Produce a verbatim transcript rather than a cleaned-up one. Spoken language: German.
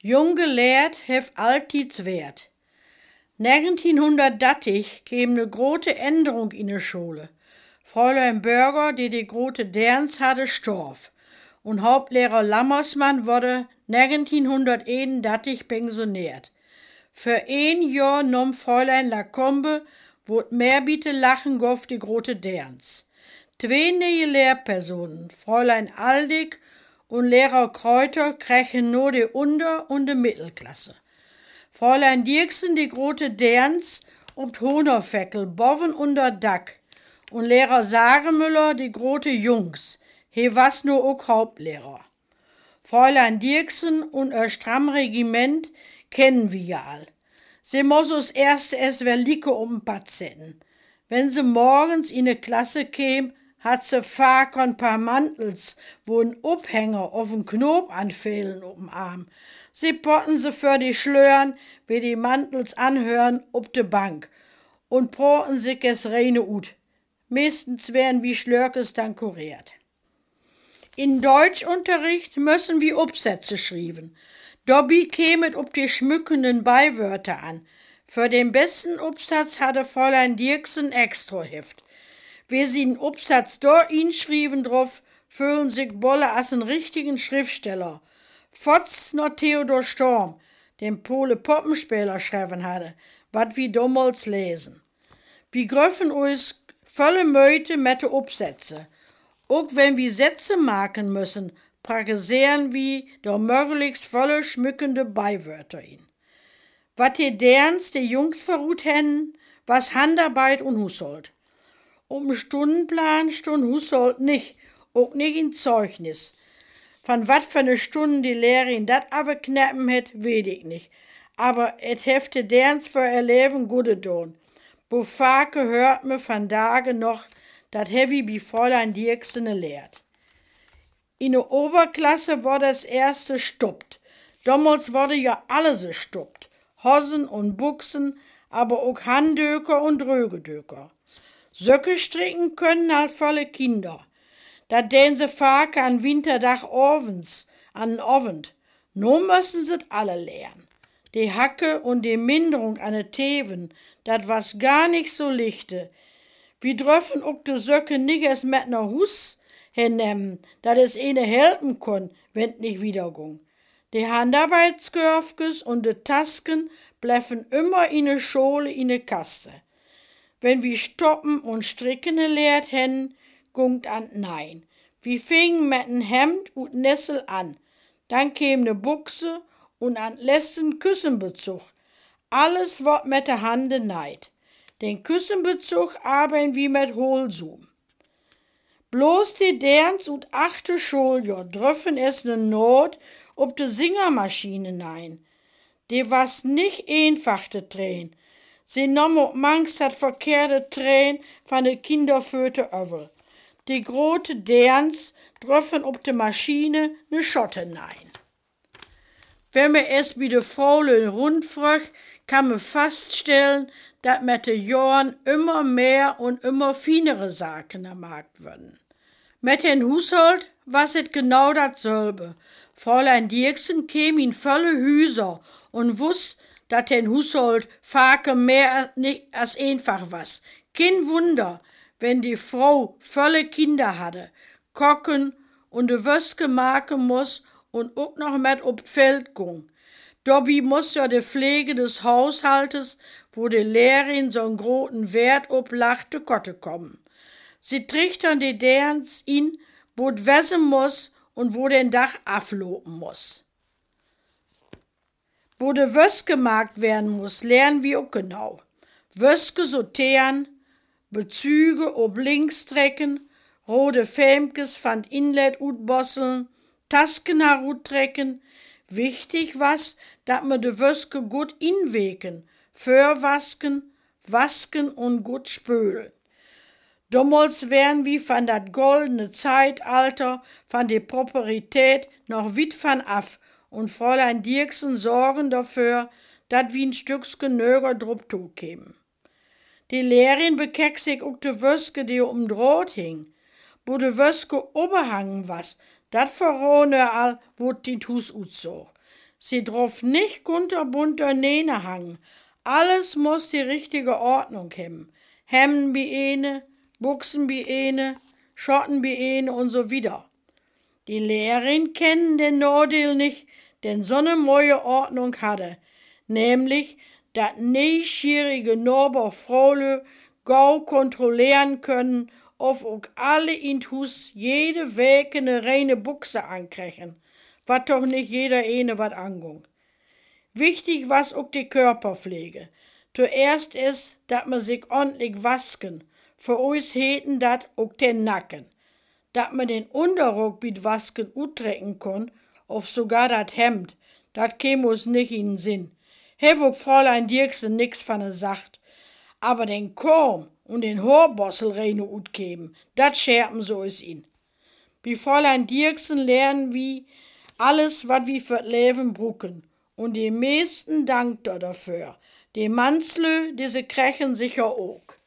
Jung gelehrt hef altids Wert. negentienhondertdertig käm ne grote Änderung in de Schule. Fräulein Bürger, die die grote Derns hatte, storf. Und Hauptlehrer Lammersmann wurde negentienhonderteenendertig pensioniert. Für ein Jahr nahm Fräulein Lacombe, wo mehr bitte lachen goff die grote Derns. Zwei neue Lehrpersonen, Fräulein Aldig und Lehrer Kräuter, krechen nur die Unter- und die Mittelklasse. Fräulein Dirksen, die grote Derns, ob Honerfeckel, boven unter Dack. Und Lehrer Sagemüller, die grote Jungs, he was nur ook Hauptlehrer. Fräulein Dirksen und ihr stramm Regiment kennen wir ja all. Sie muss uns erst erst wel Licke um Pad setzen. Wenn sie morgens in de Klasse käm, hat sie vaak ein paar Mantels, wo ein Upphänger auf n Knob anfehlen up'm Arm. Sie potten sie für die Schlören, wie die Mantels anhören, op de Bank und proten sich es reine ut. Meistens werden wie Schlörkes dann kuriert. In Deutschunterricht müssen wir Upsätze schreiben. Dobby kämet ob die schmückenden Beiwörter an. Für den besten Upsatz hatte Fräulein Dirksen Extraheft. Wie sie den Upsatz da inschrieben drauf, fühlen sich bolle als einen richtigen Schriftsteller. Fotz noch Theodor Storm, den Pole Poppenspieler schreiben hatte, wat wie damals lesen. Wir gröffen uns volle Meute mit de Upsätze. Auch wenn wir Sätze machen müssen, praktizieren wir da möglichst volle schmückende Beiwörter in. Wat die Derns, die Jungs verruht hätten, was Handarbeit und Hushold. Um Stundenplan stund Hushold nicht, auch nicht in Zeugnis. Von wat für ne Stunden die Lehrerin dat aber knappen het, weet ich nicht. Aber et hefte Derns für ihr Leben gute don. Bofake hört me van Tage noch, dat heavy bi Fräulein Dirksen lehrt. In der Oberklasse wurde das erste stoppt. Damals wurde ja alles gestoppt. Hosen und Buchsen, aber auch Handöker und Rögedöker. Söcke stricken können halt volle Kinder. Da den se Fake an Winterdach ovens, an Ovent. No müssen sie alle lernen. Die Hacke und die Minderung an de Teven, dat was gar nicht so lichte. Wir dürfen ook de Söcke nicht erst mit ner Hus hinnehmen, dat es eine helfen kon, wenn nicht wiedergung. Die Handarbeitsgörfkes und de Tasken bleiben immer in de Schule in de Kasse. Wenn wir stoppen und stricken lehrt hätten, gungt an nein. Wir fingen mit n Hemd und Nessel an. Dann käm ne Buchse und an letzten Küssenbezug. Alles wird mit der Hande neid. Den Küssenbezug arbeiten wir mit Hohlsum. Bloß die Derns und achte Schuljahr dürfen es ne Not ob de Singermaschine nein. Die was nicht einfach te drehen. Sie nommen auch manchmal dat verkehrte Tränen von de Kinderföte övel. Die grote Derns dürfen ob de Maschine ne Schotte nein. Wenn me es bi de Fräulein rundfröch, kann me feststellen, dat mit de Jahren immer mehr und immer finere Sachen am Markt werden. Mit den Hushold was it genau dasselbe. Fräulein Dirksen käm in volle Hüser und wuss, dat den Hushold Fake mehr als einfach was. Kein Wunder, wenn die Frau volle Kinder hatte, kochen und de Würske machen muss und ook noch mit op Feld gung. Dobby muss ja de Pflege des Haushaltes, wo de Lehrerin so'n groten Wert oplachte, kotte kommen. Sie trichtern die Derns in, wo d wässen muss und wo den Dach aflopen muss. Wo de Würske gemacht werden muss, lernen wir auch genau. Würske sortieren, Bezüge ob links trecken, rote Fämkes van Inlet utbosseln, Tasken herutrecken. Wichtig was, dat me de Würske gut inweken, förwasken, wasken und gut spülen. Damals wären wir von dat goldene Zeitalter, von der Properität noch weit van af und Fräulein Dirksen sorgen dafür, dat wie ein Stücks genöger drup kämen. Die Lehrerin bekeck sich ook de Würske, die um Droht hing. Wo de Würske oberhangen was, dat verrohne all, wo die Hus utzog. Sie drauf nicht kunterbunter Nähne hangen. Alles muss die richtige Ordnung haben. Hemden wie eine, Buchsen wie eine, Schotten wie eine und so wieder. Die Lehrerin kennen den Nordel nicht, denn so eine neue Ordnung hatte, nämlich, dat neugierige Norber Frole gau kontrollieren können, ob auch alle in Hus jede Woche ne reine Buchse ankriegen, wat doch nicht jeder eine wat angung. Wichtig was auch die Körperpflege. Zuerst ist, dat man sich ordentlich wasken, für uns heten dat auch den Nacken. Dat man den Unterrock mit Wasken utrecken kann, of sogar dat Hemd, dat käm uns nicht in den Sinn. Hef auch Fräulein Dirksen nix von gesagt. Aber den Korm und den Haarbossel reine utgeben, dat scherpen so is in. Bei Fräulein Dirksen lernen wie alles, wat wie für Leben brucken. Und die meisten dankt er dafür. Die Manslö, diese krechen sicher auch.